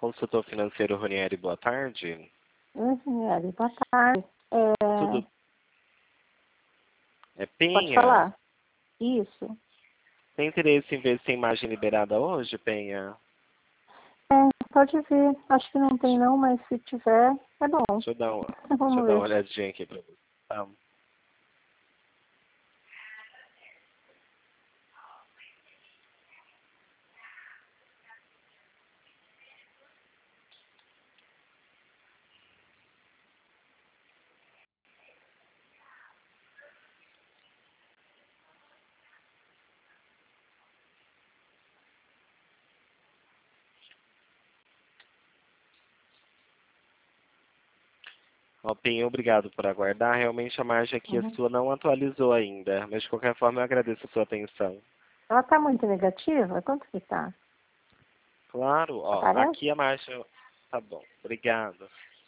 Consultor financeiro Ronieri, boa tarde. Ronieri, boa tarde. Tudo. É Pode Penha? falar? Isso. Tem interesse em ver se tem imagem liberada hoje, Penha? Pode ver. Acho que não tem não, mas se tiver, é bom. Deixa eu dar uma Vamos ver. olhadinha aqui pra você. Tá. Ó, Penha, obrigado por aguardar. Realmente a margem aqui a sua não atualizou ainda, mas de qualquer forma eu agradeço a sua atenção. Ela está muito negativa? Quanto que está? Claro, ó, Aparece? aqui a margem... Tá bom, obrigado.